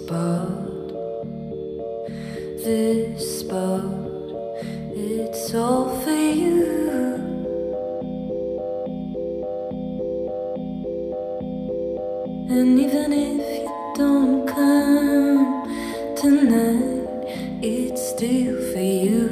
spot, it's all for you. And even if you don't come tonight, it's still for you.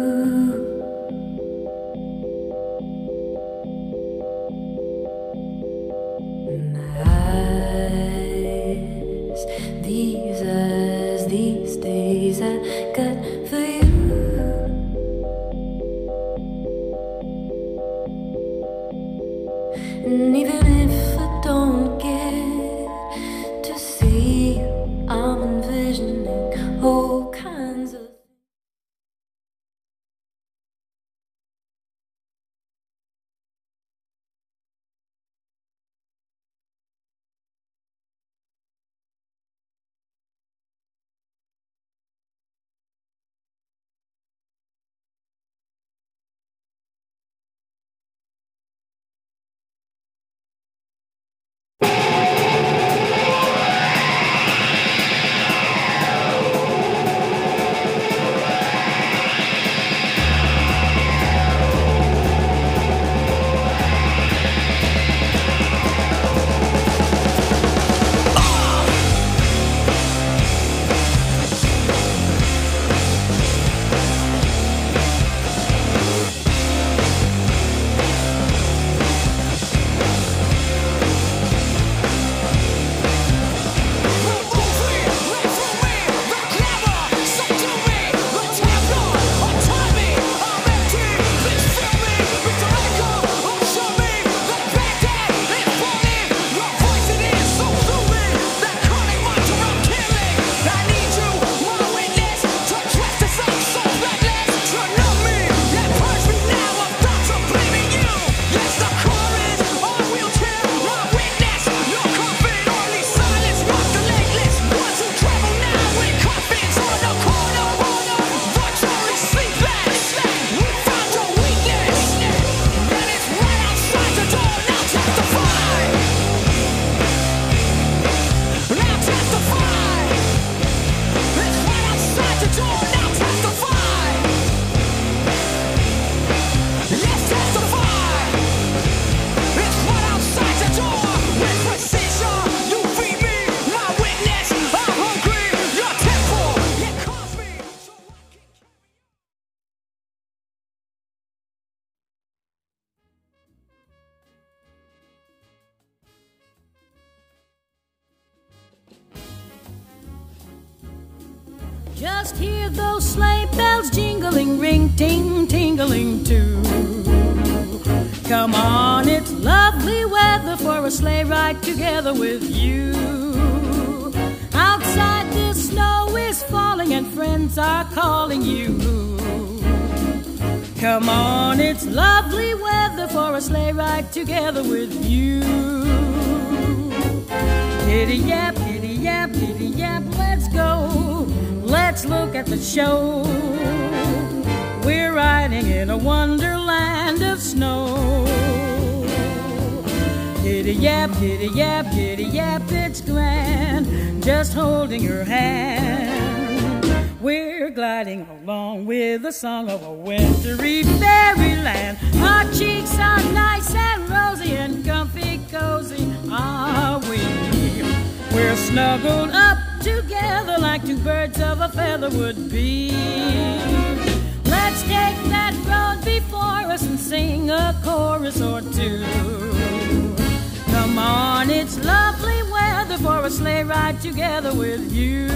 These eyes, these days I got for you. And even if I don't get to see you, I'm envisioning all kinds of. Just hear those sleigh bells jingling, ring, ting, tingling too. Come on, it's lovely weather for a sleigh ride together with you. Outside the snow is falling and friends are calling you. Come on, it's lovely weather for a sleigh ride together with you. Giddy yap, let's go. Let's look at the show. We're riding in a wonderland of snow. Giddy yap, it's grand, just holding your hand. We're gliding along with the song of a wintry fairyland. Our cheeks are nice and rosy and comfy cozy are we. We're snuggled up together like two birds of a feather would be. Let's take that road before us and sing a chorus or two. Come on, it's lovely weather for a sleigh ride together with you.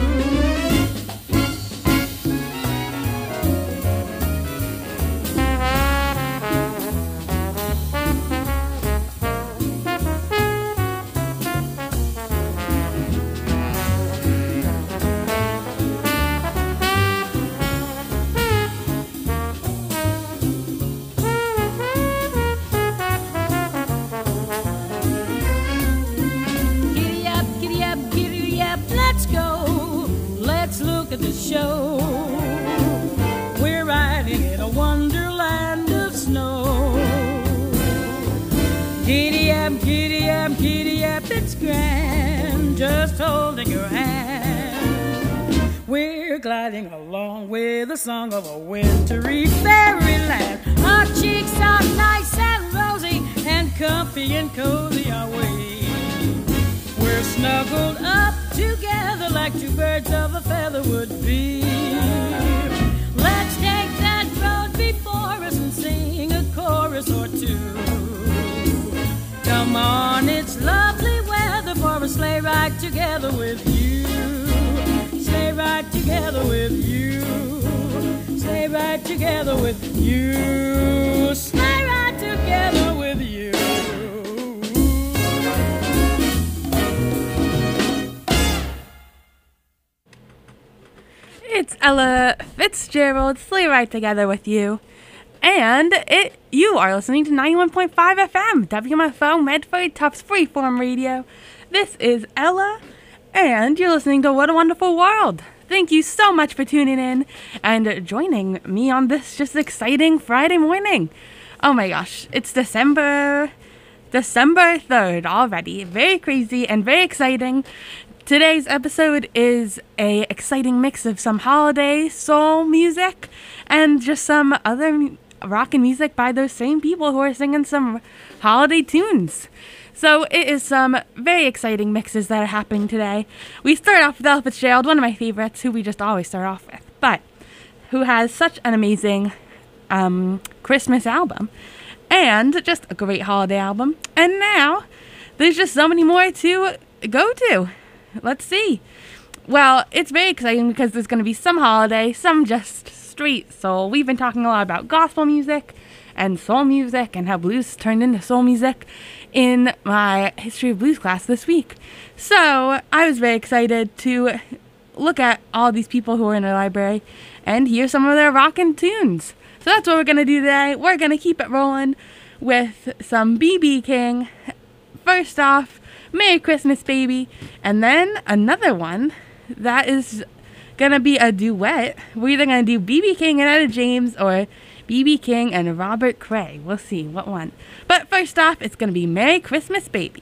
At the show, we're riding in a wonderland of snow. Giddy up, it's grand, just holding your hand. We're gliding along with the song of a wintry fairyland. Our cheeks are nice and rosy and comfy and cozy are we. We're snuggled up together like two birds of a feather would be. Let's take that road before us and sing a chorus or two. Come on, it's lovely weather for a sleigh ride together with you. Sleigh ride together with you. Sleigh ride together with you. Sleigh ride together with you. It's Ella Fitzgerald, Sleigh Ride Together with You. And you are listening to 91.5 FM, WMFO Medford Tufts Freeform Radio. This is Ella, and you're listening to What a Wonderful World. Thank you so much for tuning in and joining me on this just exciting Friday morning. Oh my gosh, it's December 3rd already. Very crazy and very exciting. Today's episode is a exciting mix of some holiday soul music and just some other rock and music by those same people who are singing some holiday tunes. So it is some very exciting mixes that are happening today. We start off with Ella Fitzgerald, one of my favorites, who we just always start off with, but who has such an amazing Christmas album and just a great holiday album. And now there's just so many more to go to. Let's see. Well, it's very exciting because there's going to be some holiday, some just straight soul. We've been talking a lot about gospel music and soul music and how blues turned into soul music in my history of blues class this week. So I was very excited to look at all these people who are in our library and hear some of their rockin' tunes. So that's what we're going to do today. We're going to keep it rolling with some B.B. King. First off, Merry Christmas, Baby. And then another one that is going to be a duet. We're either going to do B.B. King and Etta James or B.B. King and Robert Cray. We'll see what one. But first off, it's going to be Merry Christmas, Baby.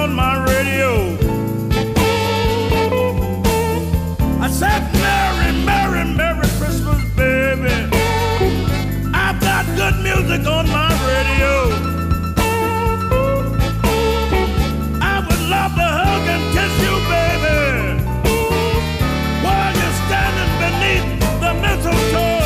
on my radio. I said, Merry, Merry, Merry Christmas, baby. I've got good music on my radio. I would love to hug and kiss you, baby, while you're standing beneath the mistletoe.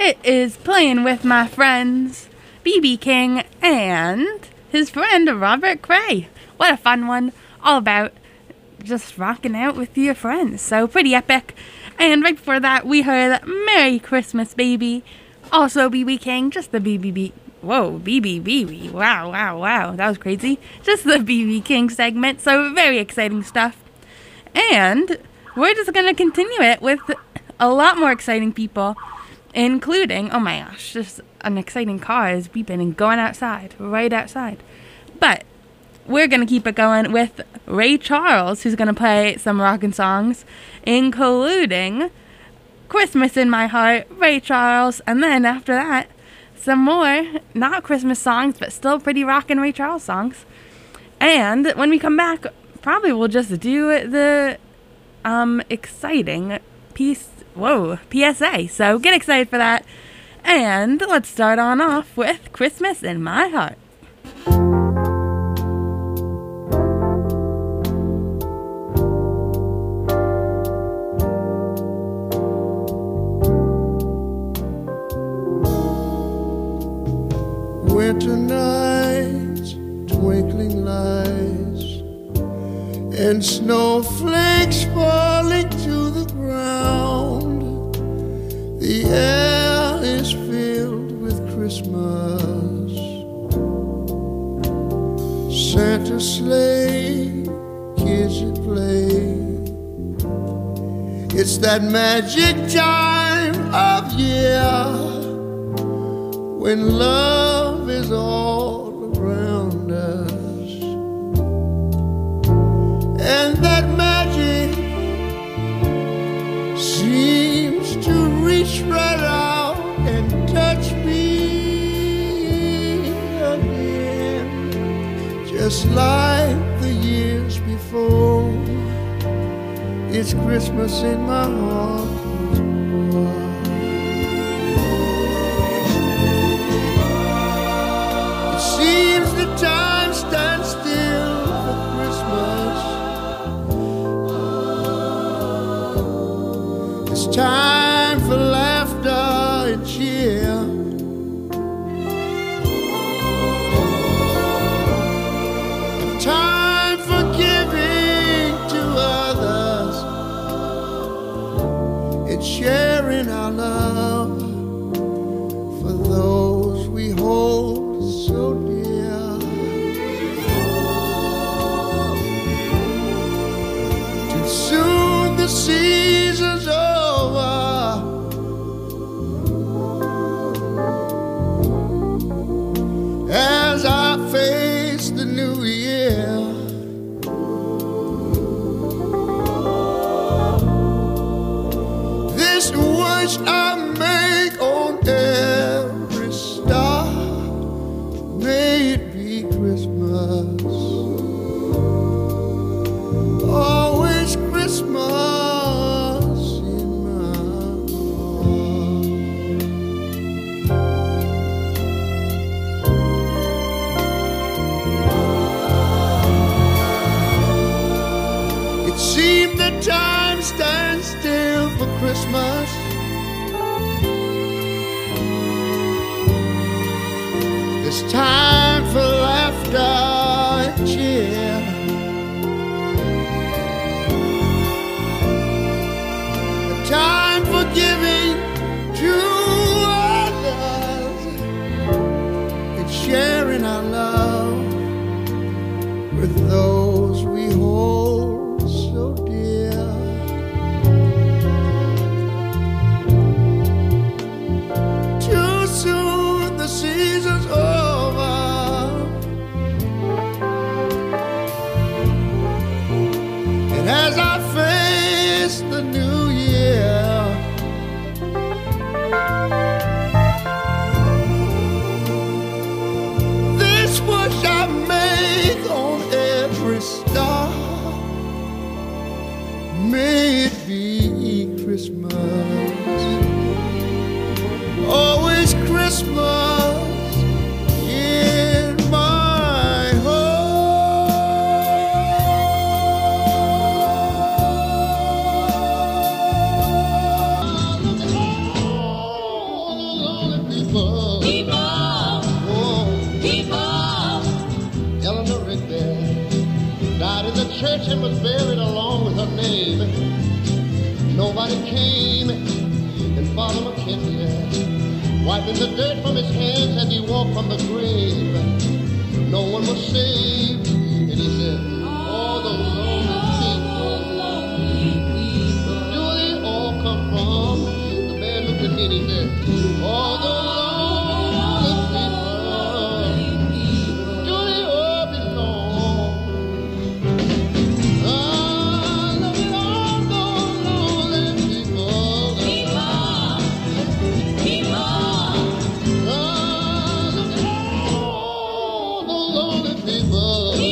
It is Playing with My Friends, B.B. King, and his friend Robert Cray. What a fun one. All about just rocking out with your friends. So pretty epic. And right before that, we heard Merry Christmas, Baby. Also B.B. King, just the B.B. Whoa, B.B. Wow. That was crazy. Just the B.B. King segment. So very exciting stuff. And we're just going to continue it with a lot more exciting people, including, oh my gosh, just an exciting car is beeping and going outside, right outside. But we're going to keep it going with Ray Charles, who's going to play some rockin' songs, including Christmas in My Heart, Ray Charles, and then after that, some more, not Christmas songs, but still pretty rockin' Ray Charles songs. And when we come back, probably we'll just do the exciting PSA. So get excited for that. And let's start on off with Christmas in My Heart. Winter nights, twinkling lights, and snowflakes falling to the ground. The air is filled with Christmas. Santa's sleigh, kids at play. It's that magic time of year when love is all around us, and that magic seems to reach right out and touch me again, just like the years before. It's Christmas in my heart. Seems the time stands still for Christmas. It's time for laughter and cheer. Time for giving to others and sharing our love for those we hold so dear. Too soon the season's over, as I face the new year. This wish I make on every star, may it be Christmas, always Christmas in my heart. It seemed that time stands still for Christmas. It's time for laughter and cheer. A time for giving to others and sharing our love with those we hold so dear. Too soon the season's over, and as I face the new year, this wish I make on every star, may it be Christmas, always Christmas in my heart. church and was buried along with her name. Nobody came, and Father McKenzie, wiping the dirt from his hands as he walked from the grave. No one was saved, and he said, all the lonely people, do they all come from? The man looked at me and he said, all the lonely people, do they all belong? Look at all the lonely people. Look at all the lonely people.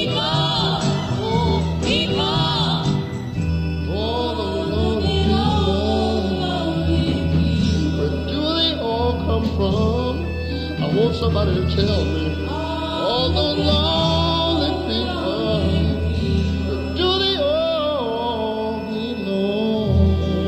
All the lonely people. Where do they all come from? I want somebody to tell me. All the lonely people. Where do they all belong?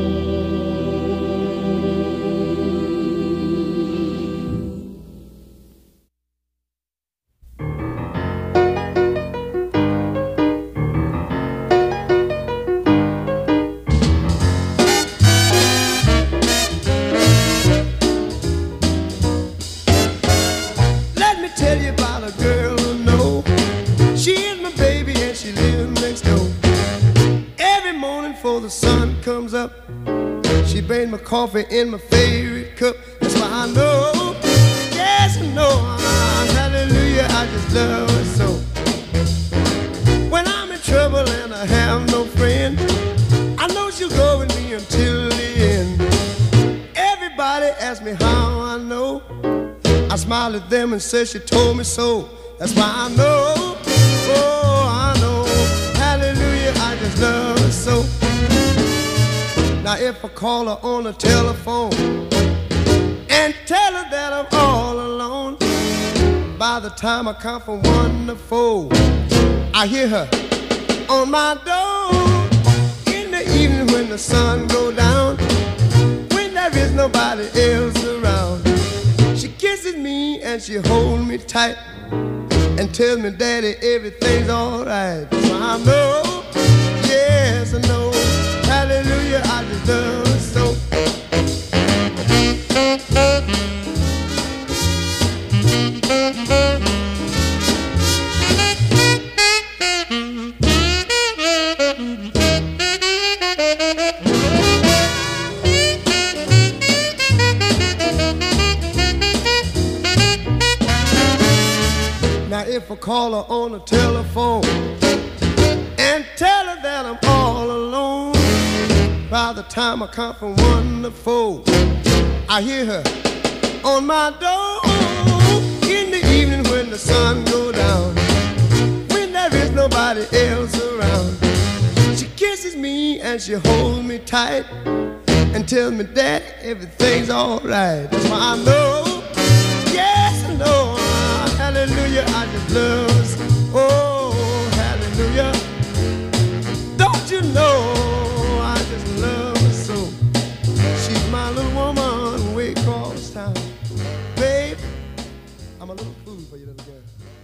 Let me tell you about a girl who know. She is my baby and she lives next door. Every morning before the sun comes up, she brings my coffee in my favorite cup. That's why I know, yes I know, hallelujah, I just love her so. When I'm in trouble and I have no friend, I know she'll go with me until the end. Everybody asks me how I know. I smile at them and say she told me so. That's why I know, oh I know, hallelujah, I just love her so. Now if I call her on the telephone and tell her that I'm all alone, by the time I count from 1 to 4, I hear her on my door. In the evening when the sun go down, when there is nobody else around, she kisses me and she holds me tight and tells me, Daddy, everything's alright. So I know, yes I know, hallelujah, I just love her so. Now if I call her on the telephone and tell her that I'm all alone, by the time I count from 1 to 4, I hear her on my door. In the evening when the sun goes down, when there is nobody else around, she kisses me and she holds me tight and tells me that everything's alright. That's why I know, yes I know, hallelujah, I just love her. Oh, hallelujah. Don't you know I just love her so. She's my little woman way across town. Babe, I'm a little fool for you, little girl.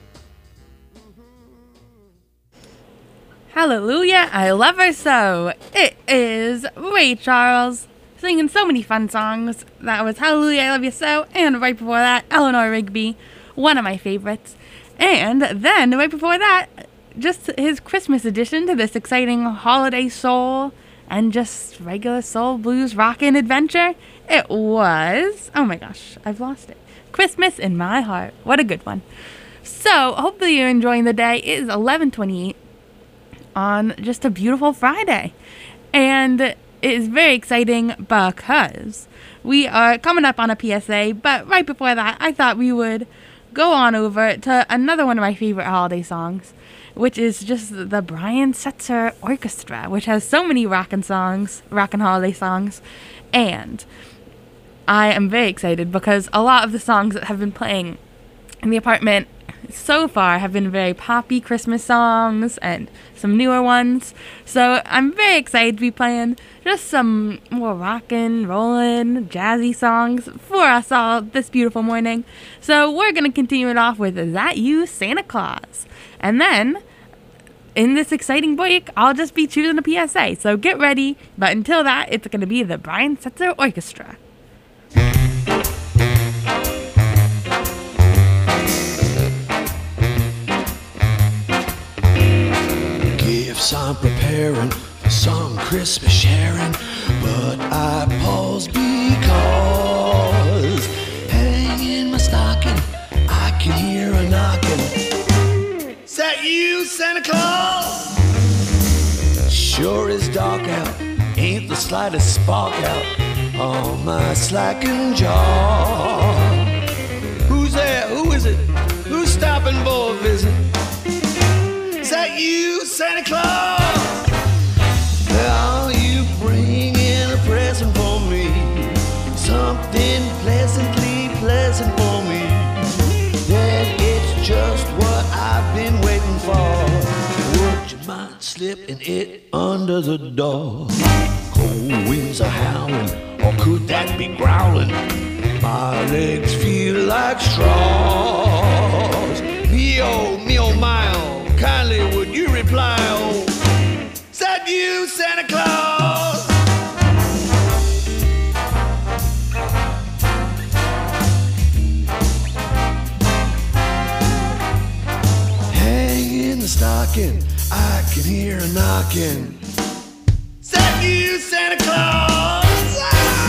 Hallelujah, I love her so. It is Ray Charles singing so many fun songs. That was Hallelujah, I Love You So, and right before that, Eleanor Rigby, one of my favorites. And then right before that, just his Christmas edition to this exciting holiday soul and just regular soul blues rockin' adventure. It was, oh my gosh, I've lost it. Christmas in My Heart. What a good one. So hopefully you're enjoying the day. It is 11:28 on just a beautiful Friday. And it is very exciting because we are coming up on a PSA, but right before that, I thought we would go on over to another one of my favorite holiday songs, which is just the Brian Setzer Orchestra, which has so many rockin' holiday songs. And I am very excited because a lot of the songs that have been playing in the apartment so far have been very poppy Christmas songs and some newer ones. So I'm very excited to be playing just some more rockin', rollin', jazzy songs for us all this beautiful morning. So we're going to continue it off with Is That You, Santa Claus? And then in this exciting break, I'll just be choosing a PSA, so get ready. But until that, it's going to be the Brian Setzer Orchestra. Gifts I'm preparing for some Christmas sharing, but I pause because hanging my stocking, I can hear a knocking. Is that you, Santa Claus? Sure is dark out, ain't the slightest spark out on my slacking jaw. Who's there? Who is it? Who's stopping for a visit? Is that you, Santa Claus? Are you bringing a present for me? Something pleasantly pleasant for me. Then it's just what I've been waiting for. Would you mind slipping it under the door? Cold winds are howling, or could that be growling? My legs feel like straws. Me oh, my oh, kindly would you reply, oh? Is that you, Santa Claus? Hang in the stocking, I can hear a knocking. Is that you, Santa Claus? Ah!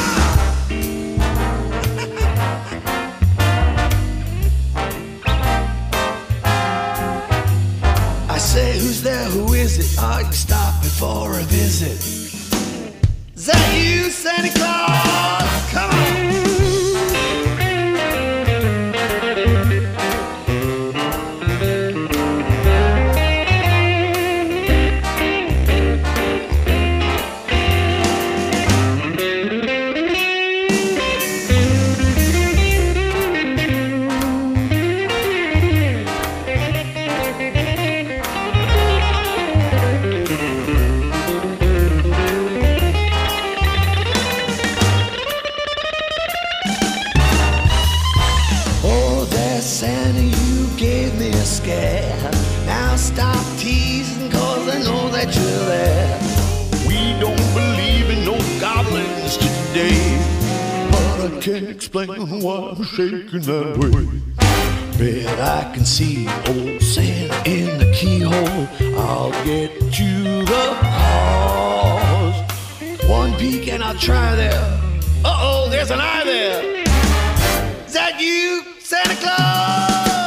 I say, who's there, who is it? Are you stopping for a visit? Is that you, Santa Claus? Come on! Santa, you gave me a scare. Now stop teasing, cause I know that you're there. We don't believe in no goblins today, but I can't explain why I'm shaking that way. Bet I can see old Santa in the keyhole. I'll get you the cause. One peek and I'll try there. Uh-oh, there's an eye there. Is that you, Santa Claus?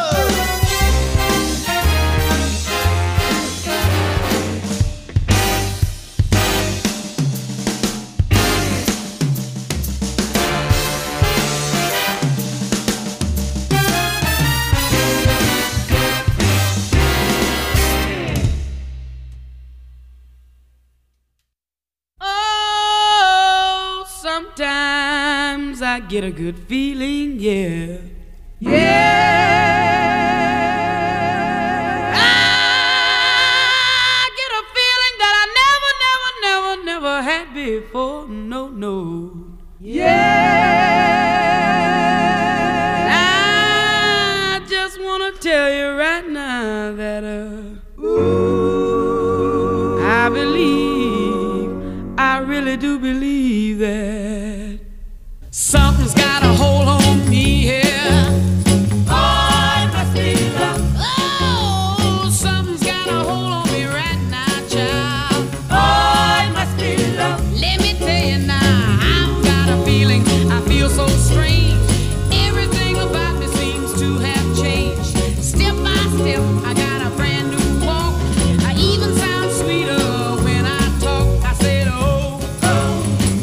Oh, sometimes I get a good feeling, yeah. Yeah, I get a feeling that I never had before. No. Yeah, I just wanna tell you right now that ooh, I really do believe that something's got a hold on me here. So strange, everything about me seems to have changed. Step by step, I got a brand new walk. I even sound sweeter when I talk. I said, oh,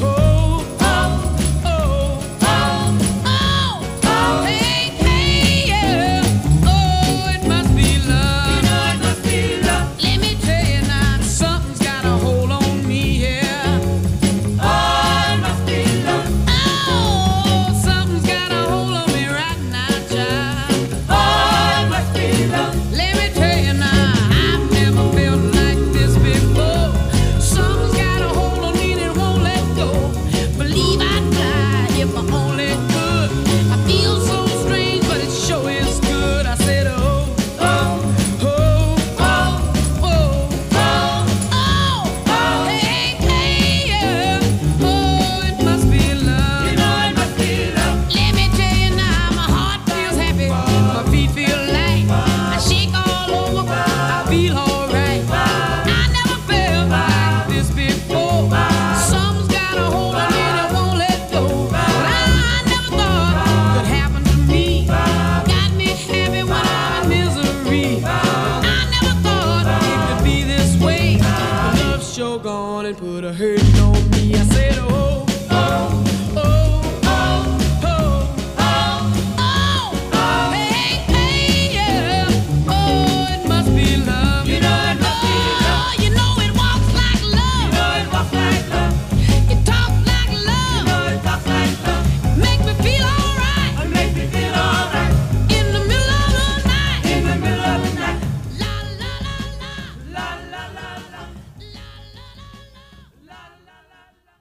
morning put a hurting on me. I said, oh, oh, oh, oh, oh, oh, oh, oh, hey, hey, yeah. Oh, it must be love. You know it must be love. You know it walks like love. You know it walks like love. It talks like love. You know it talks like love. Make me feel alright. It makes me feel alright. In the middle of the night. In the middle of the night. La la la la. La la la la. La la la la. La la la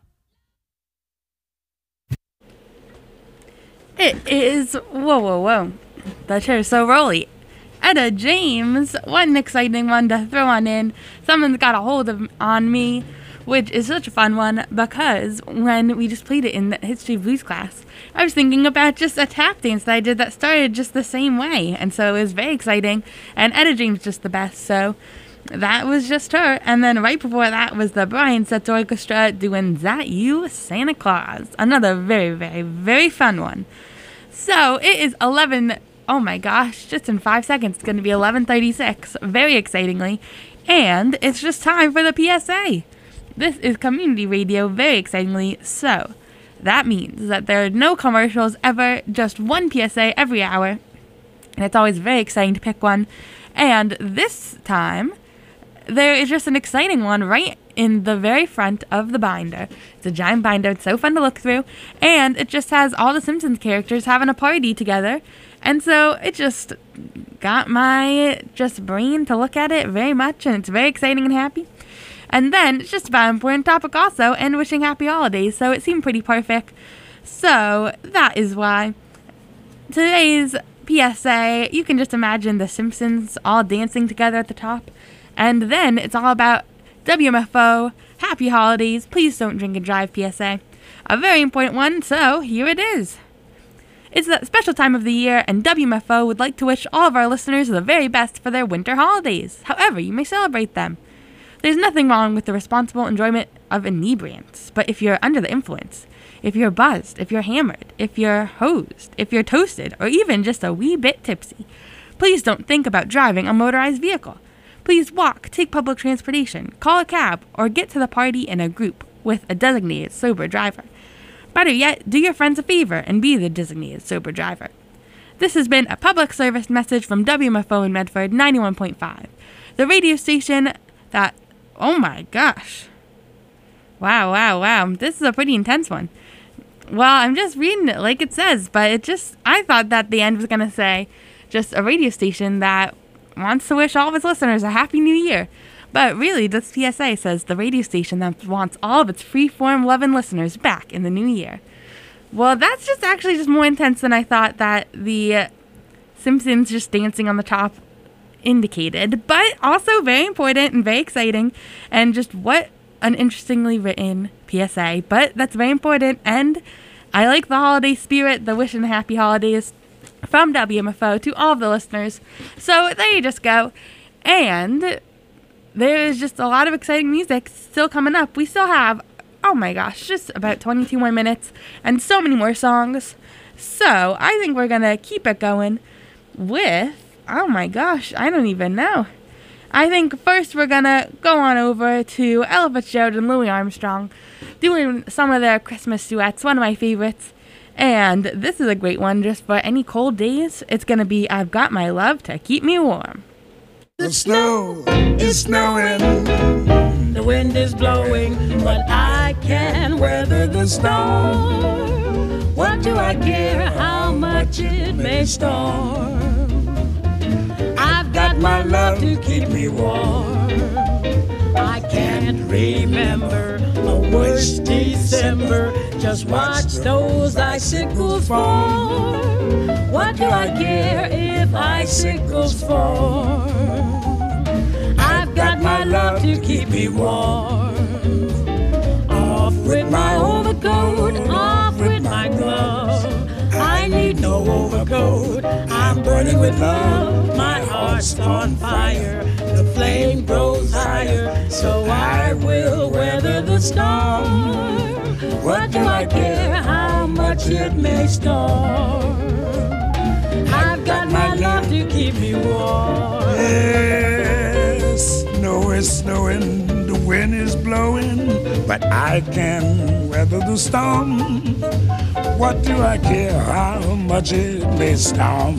la. It is whoa whoa whoa. The chair's so rolly. Etta James, what an exciting one to throw on in. Someone's got a hold of on me, which is such a fun one because when we just played it in the history blues class, I was thinking about just a tap dance that I did that started just the same way, and so it was very exciting. And Etta James just the best, so that was just her. And then right before that was the Brian Setzer Orchestra doing "That You, Santa Claus," another very very very fun one. So it is 11. Oh my gosh, just in 5 seconds, it's going to be 11:36, very excitingly. And it's just time for the PSA. This is community radio, very excitingly. So that means that there are no commercials ever, just one PSA every hour. And it's always very exciting to pick one. And this time, there is just an exciting one right in the very front of the binder. It's a giant binder. It's so fun to look through. And it just has all the Simpsons characters having a party together. And so it just got my brain to look at it very much. And it's very exciting and happy. And then it's just about an important topic also. And wishing happy holidays. So it seemed pretty perfect. So that is why today's PSA, you can just imagine the Simpsons all dancing together at the top. And then it's all about WMFO, happy holidays, please don't drink and drive PSA. A very important one, so here it is. It's a special time of the year, and WMFO would like to wish all of our listeners the very best for their winter holidays, however you may celebrate them. There's nothing wrong with the responsible enjoyment of inebriants, but if you're under the influence, if you're buzzed, if you're hammered, if you're hosed, if you're toasted, or even just a wee bit tipsy, please don't think about driving a motorized vehicle. Please walk, take public transportation, call a cab, or get to the party in a group with a designated sober driver. Better yet, do your friends a favor and be the designated sober driver. This has been a public service message from WMFO in Medford 91.5, the radio station that, oh my gosh. Wow. This is a pretty intense one. Well, I'm just reading it like it says, but I thought that the end was going to say just a radio station that wants to wish all of its listeners a happy new year. But really, this PSA says the radio station that wants all of its free-form loving listeners back in the new year. Well, that's actually more intense than I thought that the Simpsons just dancing on the top indicated. But also very important and very exciting. And just what an interestingly written PSA. But that's very important. And I like the holiday spirit, the wishing happy holidays from WMFO to all of the listeners. So there you just go. And there is just a lot of exciting music still coming up. We still have, oh my gosh, just about 22 more minutes and so many more songs. So I think we're going to keep it going with, oh my gosh, I don't even know. I think first we're going to go on over to Ella Fitzgerald and Louis Armstrong doing some of their Christmas duets, one of my favorites. And this is a great one just for any cold days. It's going to be I've Got My Love to Keep Me Warm. The snow is snowing, The wind is blowing, but I can weather the storm. What do I care how much it may storm? I've got my love to keep me warm. I can't remember a worse December. Just watch those icicles fall. What do I care if icicles fall? I've got my love to keep me warm. Off with my overcoat, off with my glove. I need no overcoat, I'm burning with love. My heart's on fire, the flame grows higher, so I will weather the storm. What do I care how much it may storm? I've got my love to keep me warm. yes, snow is snowing, the wind is blowing, but I can weather the storm. What do I care how much it may storm?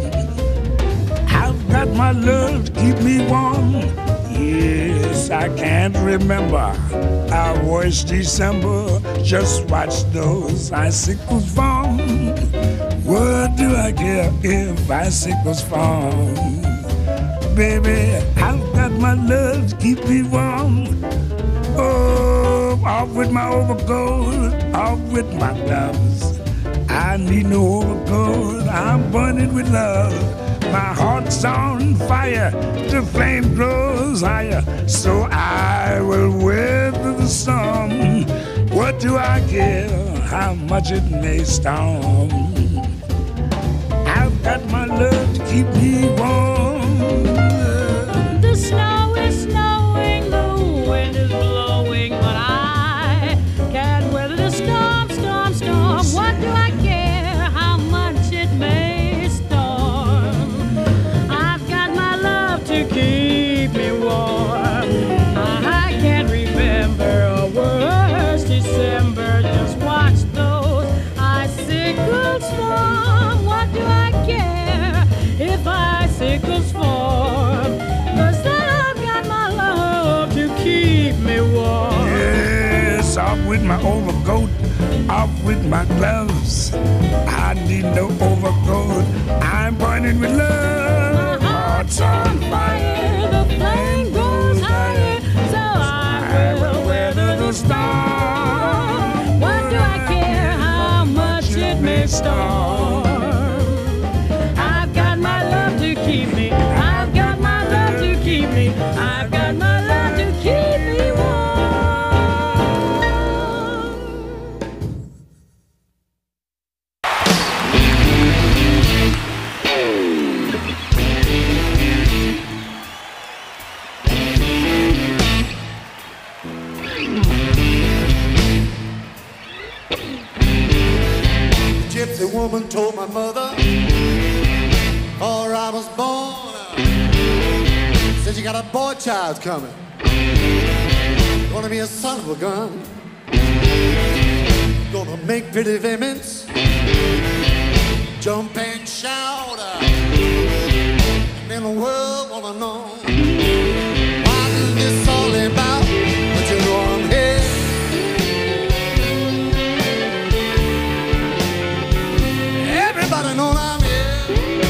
I've got my love to keep me warm. Yes, I can't remember our worst December. Just watch those icicles form. What do I care if icicles form? Baby, I've got my love to keep me warm. Oh, off with my overcoat, off with my gloves. I need no overcoat, I'm burning with love. My heart's on fire, the flame grows higher, so I will weather the storm. What do I care how much it may storm? I've got my love to keep me warm. The snow is snowing, the wind is blowing, but I can't weather the storm, storm, storm. What do I care how much it may storm? I've got my love to keep me warm. I can't remember a worse December. Just watch those icicles form. What do I care if icicles form? 'Cause I've got my love to keep me warm. Yes, off with my overcoat, off with my gloves. I need no overcoat, I'm burning with love. My heart's on fire, the flame goes higher, so I will weather the storm. What do I care how much it may storm? I've got my love to keep me, I've got my love to keep me, I've got my love to keep me warm. Gypsy woman told my mother, or I was born, said you got a boy child coming, gonna be a son of a gun, gonna make pretty women's jump and shout, and then the world wanna know what is this all about, but you know I'm here. Everybody know I'm here.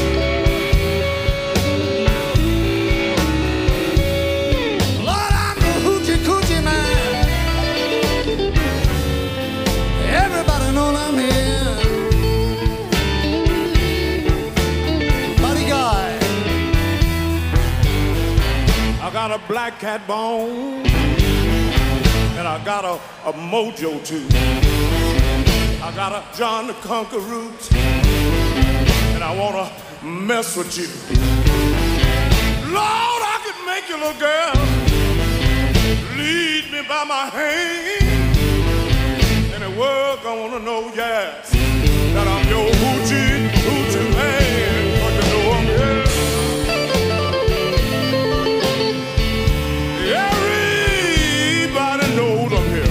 Lord, I'm the hoochie coochie man. Everybody know I'm here. Buddy guy, I got a black cat bone, and I got a mojo too. I got a John the Conqueror root, and I wanna mess with you. Lord, I could make you little girl lead me by my hand, and the world gonna know, yes, that I'm your hoochie, hoochie man. But you know I'm here. Everybody knows I'm here.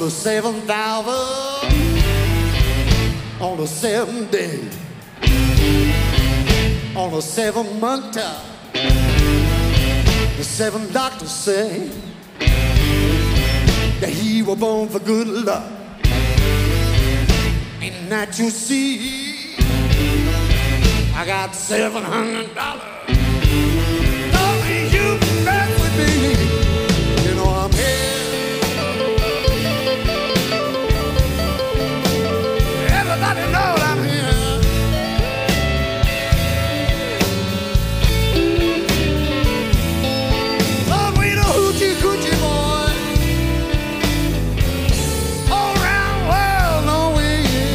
the 7th hour, on the 7th day, on the 7th month, the 7th doctors say that he was born for good luck. And that you see, I got $700. Don't you mess with me, you know I'm here. Everybody knows I'm here. Lord, we the hoochie coochie boy, all around the world, no way.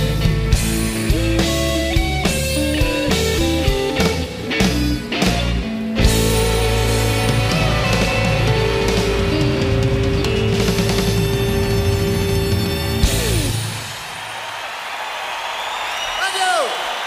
Thank you.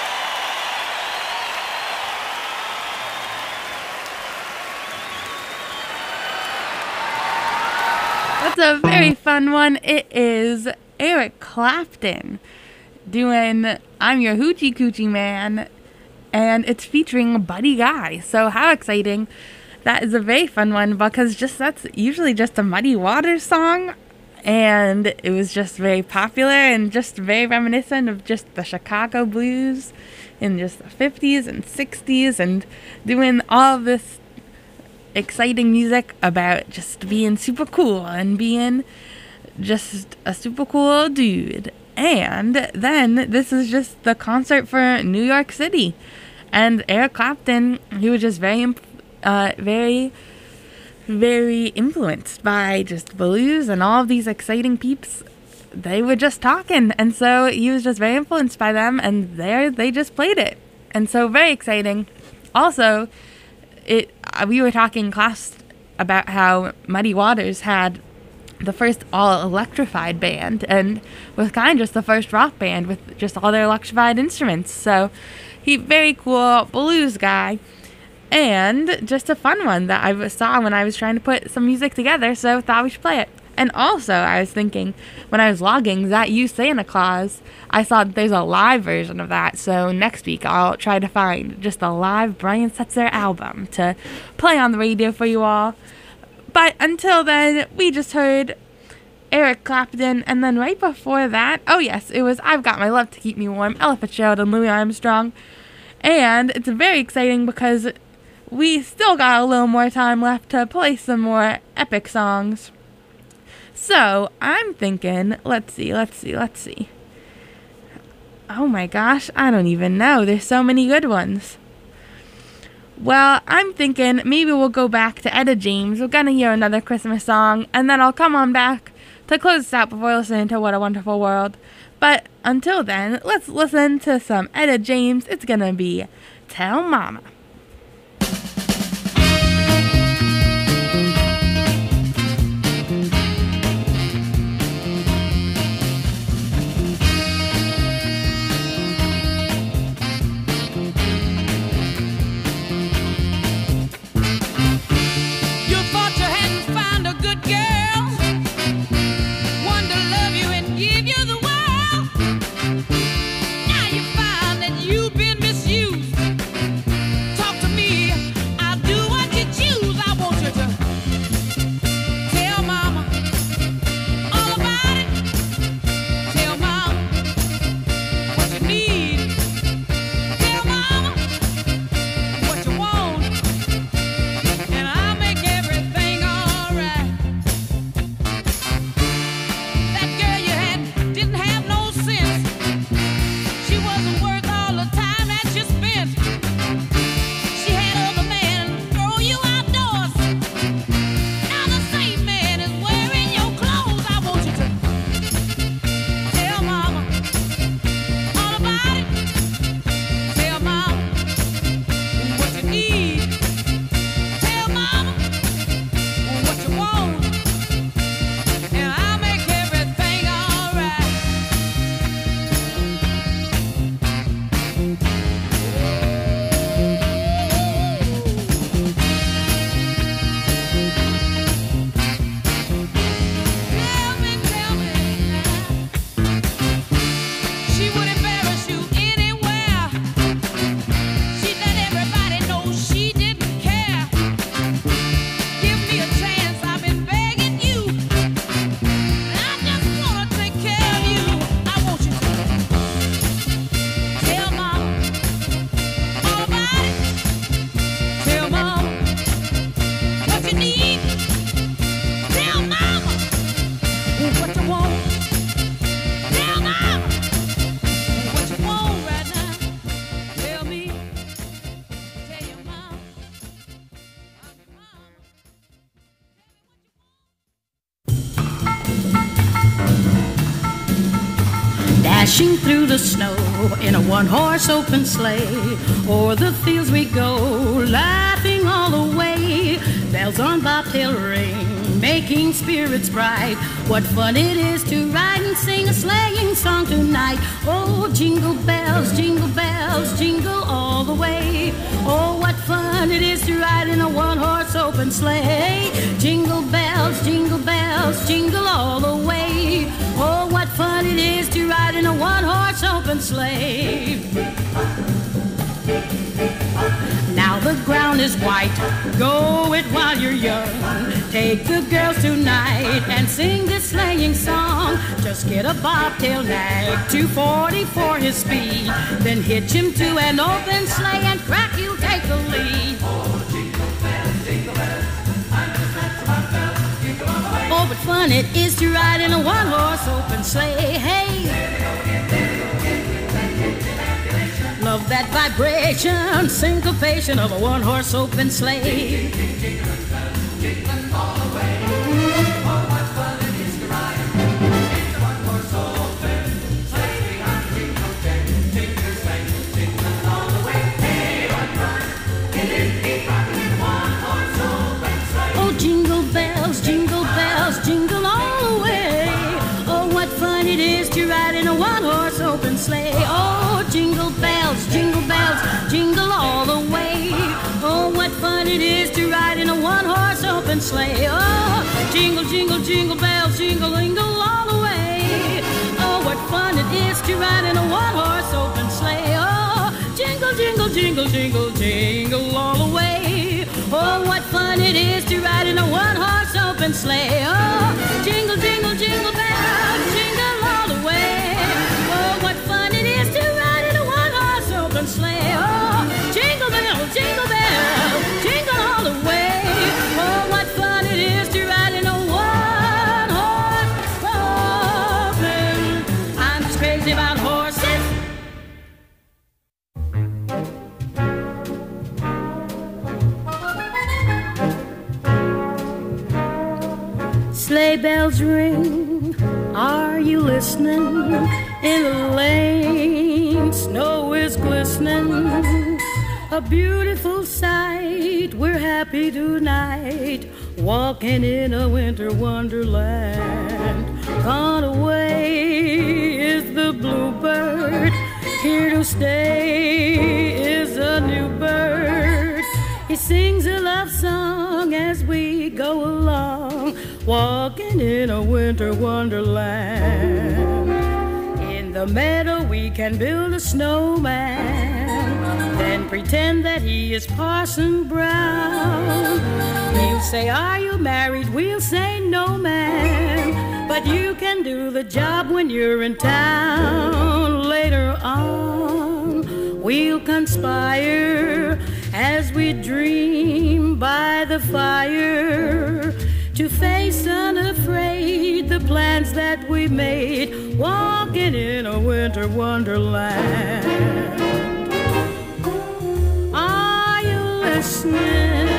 That's a very fun one. It is Eric Clapton doing I'm Your Hoochie Coochie Man, and it's featuring Buddy Guy. So how exciting. That is a very fun one because that's usually just a Muddy Waters song, and it was just very popular and just very reminiscent of just the Chicago blues in just the 50s and 60s, and doing all of this exciting music about just being super cool and being just a super cool dude. And then this is just the concert for New York City, and Eric Clapton, he was just very influenced by just blues and all of these exciting peeps. They were just talking, and so he was just very influenced by them, and there they just played it, and so very exciting. Also, we were talking in class about how Muddy Waters had the first all electrified band, and was kind of just the first rock band with just all their electrified instruments. So he very cool blues guy, and just a fun one that I saw when I was trying to put some music together, so thought we should play it. And also, I was thinking, when I was logging That You Santa Claus, I saw that there's a live version of that, so next week I'll try to find just a live Brian Setzer album to play on the radio for you all. But until then, we just heard Eric Clapton, and then right before that, oh yes, it was I've Got My Love to Keep Me Warm, Ella Fitzgerald and Louis Armstrong. And it's very exciting because we still got a little more time left to play some more epic songs. So, I'm thinking, let's see. Oh my gosh, I don't even know. There's so many good ones. Well, I'm thinking maybe we'll go back to Etta James. We're gonna hear another Christmas song, and then I'll come on back to close this out before listening to What a Wonderful World. But until then, let's listen to some Etta James. It's gonna be Tell Mama. dashing through the snow in a one-horse open sleigh. O'er the fields we go, laughing all the way. Bells on bobtail ring, making spirits bright. What fun it is to ride and sing a sleighing song tonight. Oh, jingle bells, jingle all the way. Oh, what fun it is to ride in a one-horse open sleigh. Jingle bells, jingle all the way. Oh, what fun it is to ride in a one-horse open sleigh. Now the ground is white, go it while you're young. Take the girls tonight and sing this sleighing song. Just get a bobtail nag, 240 for his speed. Then hitch him to an open sleigh and crack, you'll take the lead. Oh, but fun it is to ride in a one-horse open sleigh. Hey! Love that vibration, syncopation of a one-horse open sleigh. Oh, jingle bells, jingle all the way. Oh, what fun it is to ride in a one-horse open sleigh. Oh, jingle bells, jingle all the way. Oh, what fun it is to ride in a one-horse open sleigh. Oh, jingle bells, jingle all the way. Oh, what fun it is to ride in a one-horse open sleigh. Oh, jingle all the way. Oh, what fun it is to ride in a one-horse open sleigh. Oh, jingle bells, jingle all the way. Oh, what fun it is to ride in a one-horse open sleigh. Oh, jingle bells, jingle all the way. Oh, what fun it is to ride in a one-horse open. I'm just crazy about horses. Sleigh bells ring, are you listening? In the lane, snow is glistening. A beautiful sight, we're happy tonight, walking in a winter wonderland. Gone away is the bluebird, here to stay is a new bird. He sings a love song as we go along, walking in a winter wonderland. In the meadow we can build a snowman, then pretend that he is Parson Brown. He'll say, are you married? We'll say, no, man. But you can do the job when you're in town. Later on, we'll conspire as we dream by the fire, to face unafraid the plans that we made, walking in a winter wonderland. Are you listening?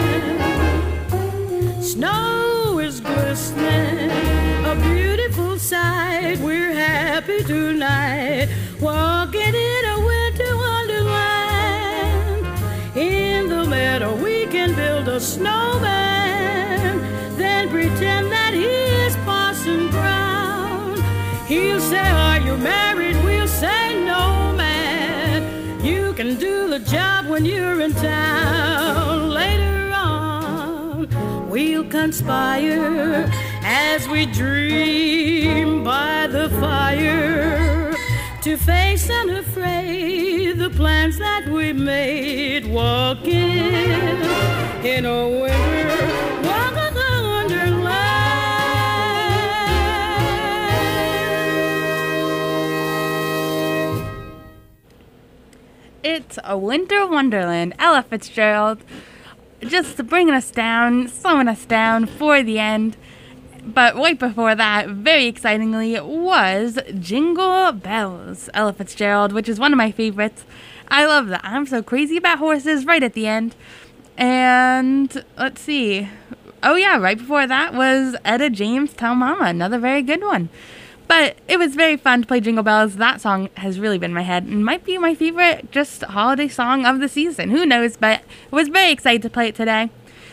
Snow is glistening, a beautiful sight. We're happy tonight, walking in a winter wonderland. In the meadow we can build a snowman, then pretend that he is Parson Brown. He'll say, are you married? We'll say, no, man. You can do the job when you're in town. Later on, we'll conspire as we dream by the fire, to face unafraid the plans that we made, walking in a winter wonderland. It's a winter wonderland. Ella Fitzgerald just bringing us down, slowing us down for the end. But right before that, very excitingly, was Jingle Bells, Ella Fitzgerald, which is one of my favorites. I love that. I'm so crazy about horses right at the end. And let's see. Oh yeah, right before that was Etta James, Tell Mama, another very good one. But it was very fun to play Jingle Bells. That song has really been in my head and might be my favorite just holiday song of the season. Who knows? But I was very excited to play it today.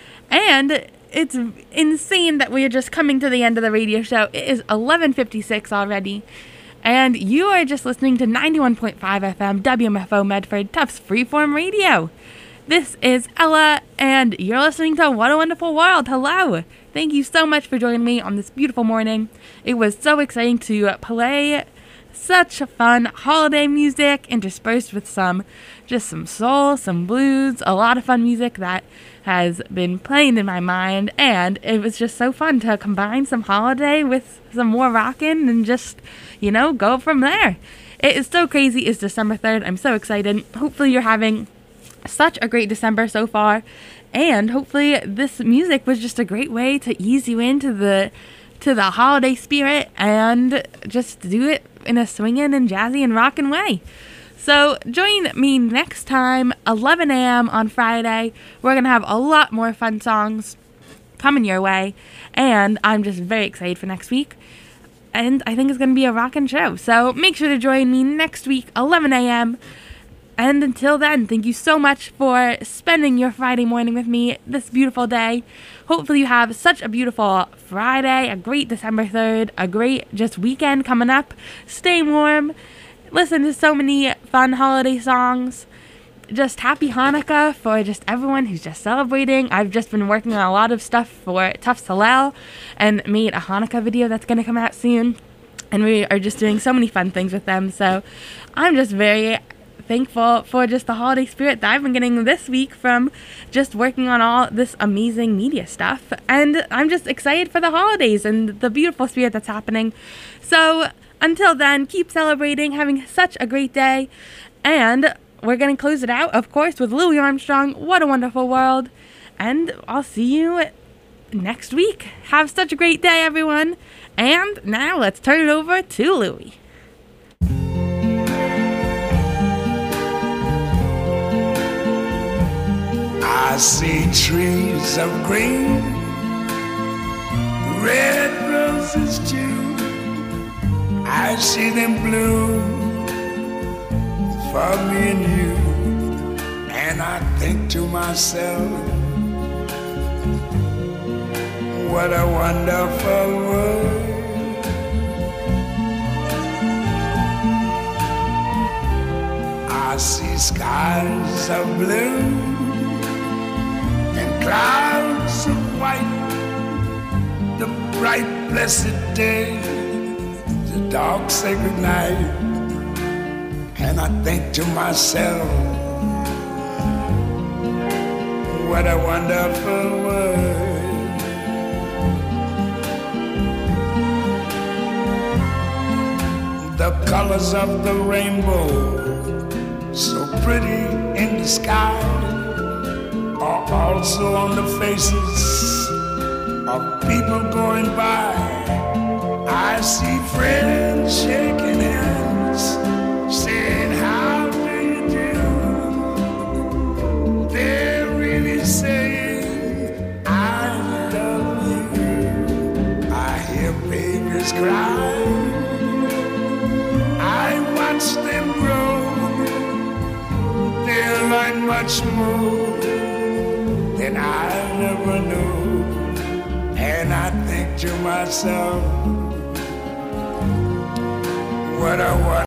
And it's insane that we are just coming to the end of the radio show. It is 11:56 already. And you are just listening to 91.5 FM WMFO Medford Tufts Freeform Radio. This is Ella, and you're listening to What a Wonderful World. Hello. Thank you so much for joining me on this beautiful morning. It was so exciting to play such fun holiday music interspersed with some soul, some blues, a lot of fun music that has been playing in my mind, and it was just so fun to combine some holiday with some more rockin' and just, go from there. It is so crazy. It's December 3rd. I'm so excited. Hopefully you're having such a great December so far, and hopefully this music was just a great way to ease you into the holiday spirit and just do it in a swinging and jazzy and rockin' way. So join me next time, 11 a.m. on Friday. We're going to have a lot more fun songs coming your way, and I'm just very excited for next week. And I think it's going to be a rockin' show. So make sure to join me next week, 11 a.m. And until then, thank you so much for spending your Friday morning with me this beautiful day. Hopefully you have such a beautiful Friday, a great December 3rd, a great just weekend coming up. Stay warm. Listen to so many fun holiday songs. Just happy Hanukkah for just everyone who's just celebrating. I've just been working on a lot of stuff for Tufts Hillel and made a Hanukkah video that's going to come out soon. And we are just doing so many fun things with them. So I'm just very thankful for just the holiday spirit that I've been getting this week from just working on all this amazing media stuff. And I'm just excited for the holidays and the beautiful spirit that's happening. So until then, keep celebrating, having such a great day. And we're going to close it out, of course, with Louis Armstrong, What a Wonderful World. And I'll see you next week. Have such a great day, everyone. And now let's turn it over to Louis. I see trees of green, red roses too. I see them bloom for me and you. And I think to myself, what a wonderful world. I see skies of blue and clouds of white, the bright blessed day, the dark sacred night. And I think to myself, what a wonderful world. The colors of the rainbow, so pretty in the sky, are also on the faces of people going by. I see friends shaking hands, saying, how do you do? They're really saying, I love you. I hear babies cry, I watch them grow. They'll learn much more than I never knew. And I think to myself, what a